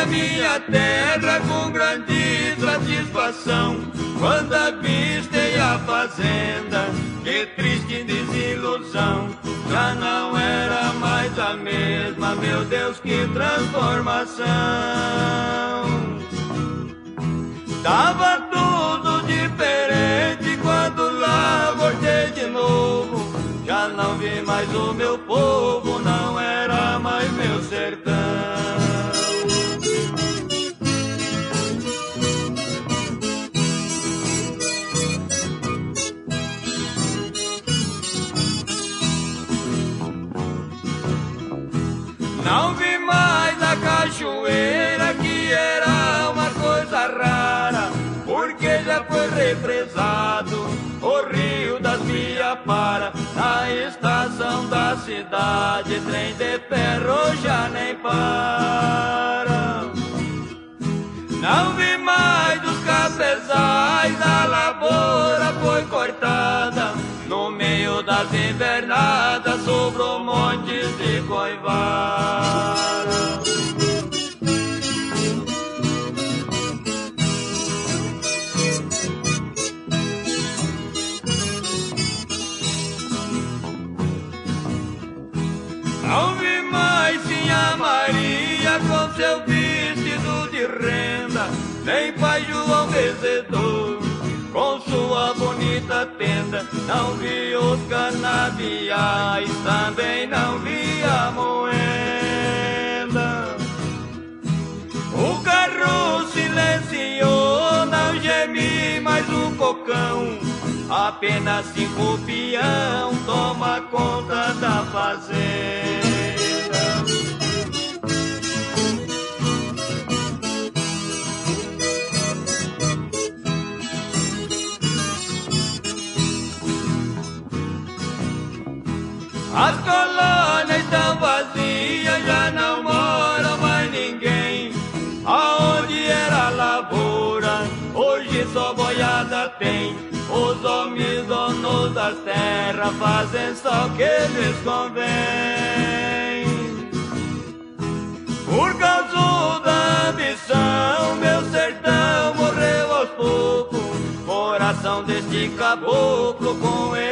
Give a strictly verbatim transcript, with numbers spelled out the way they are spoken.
minha terra com grande satisfação. Quando avistei a fazenda, que triste desilusão. Já não era mais a mesma, meu Deus, que transformação. Tava tudo diferente quando lá voltei de novo. Já não vi mais o meu povo, não era mais meu sertão. Não vi mais a cachoeira, que era uma coisa rara, porque já foi represado o rio das Biapara. Na estação da cidade, trem de ferro já nem para. Não vi mais os cafezais, a lavoura foi cortada. No meio das invernadas sobrou montes de coivara. Não vi mais Sinha Maria com seu vestido de renda, nem Pai João Vencedor com sua bonita tenda. Não vi os canaviais, também não vi a moenda. O carro silenciou, não gemi mais o cocão. Apenas cinco peão toma conta da fazenda. As colônias estão vazias, já não mora mais ninguém. Aonde era lavoura, hoje só boiada tem. Os homens donos das terras fazem só o que lhes convém. Por causa da ambição, meu sertão morreu aos poucos. Coração deste caboclo com ele